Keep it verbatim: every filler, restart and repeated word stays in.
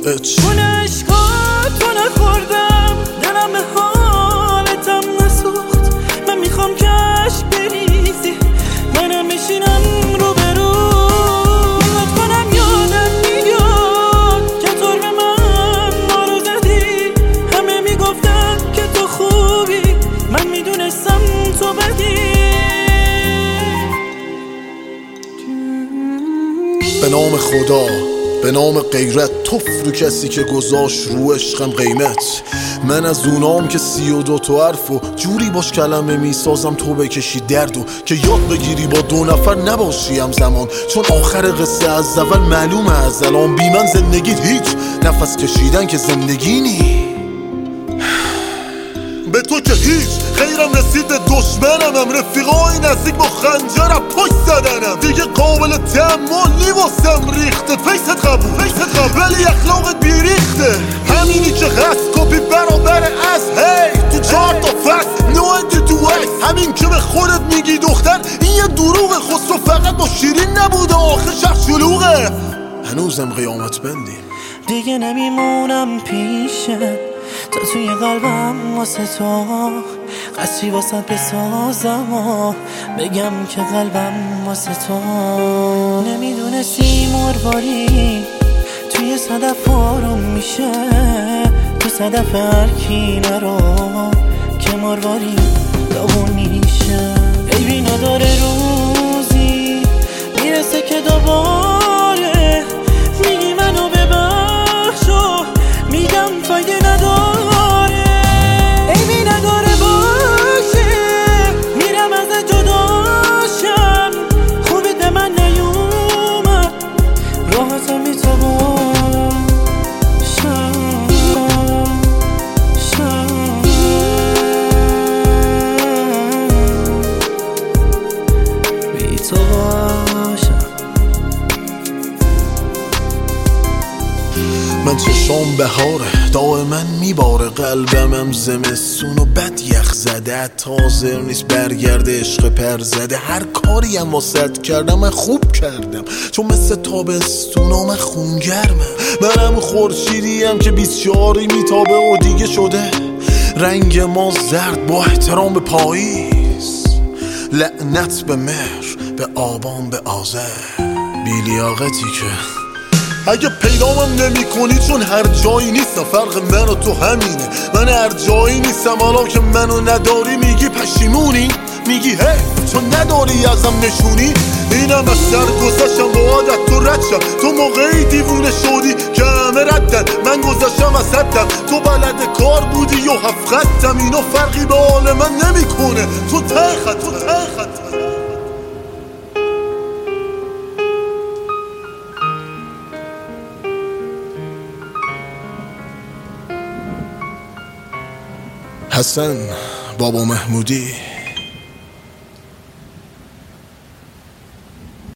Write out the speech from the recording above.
اچ اون عشقاتو نخوردم، دلم به حالتم نسوخت. من میخوام که عشق بریزی، منم بشینم رو به رو. لطف کنم یادم میاد که طور به من مارو زدی. همه میگفتن که تو خوبی، من میدونستم تو بدی. به نام خدا، به نام غیرت، توف رو کسی که گذاشت رو عشقم قیمت. من از اونام که سی و دو تا حرف و جوری باش کلمه میسازم تو بکشی درد و که یاد بگیری با دو نفر نباشی همزمان. چون آخر قصه از اول معلومه از الان، بی من زندگیت هیچ، نفس کشیدن که زندگی نی. به تو که هیچ خیرم رسید، به دشمنم هم رفیقای نزدیک با خنجرم پشت زدنم. دیگه قابل تحمل واسم ریخته، فیست قبول فیست قبول ولی اخلاقت بیریخته. همینی که هست کپی برابر از هی تو چهار تا فصل نوعدی تو هست. همین که به خودت میگی دختر این یه دروغه، خسرو فقط با شیرین نبوده، آخه شخص شلوغه. هنوزم قیامت بندیم، دیگه نمیمونم پیشت، تا توی قلبم واسه تو قصری واسه بسازم و بگم که قلبم واسه تو. نمیدونستی مرواری توی صدف آروم میشه، تو صدف هر کی نرو که مرواری داغون میشه. عیبی نداره روزی میرسه که دوباره میگی منو ببخش و میگم فایده نداره. عیبی نداره باشه میرم از جداشم، خوبی به من نیومد راحتم میتابم شم شم. بی تو باشم من چشام بهاره دائما میباره، قلبمم زمستون و بد یخ زده. تازه نیست برگرده عشق پر زده. هر کاری هم واسط کردم من خوب کردم، چون مثل تابستون و من خونگرمم. منم خورشیدیم که بیست چهاری میتابه و دیگه شده رنگ ما زرد با احترام به پاییز. لعنت به مهر، به آبان، به آذر، بیلیاقتی که اگه پیدامم نمی کنی چون هر جایی نیستم. فرق من و تو همینه، من هر جایی نیستم. حالا که منو نداری میگی پشیمونی، میگی هی چون نداری ازم نشونی. اینم از سر گذشتم با عادت تو ردشم. تو موقعی دیوونه شدی که همه ردن، من گذشتم از حدم. تو بلد کار بودی و هفت خطم، اینا فرقی به حال من نمی کنه. تو ته خط تو ته خط حسن بابا محمودی.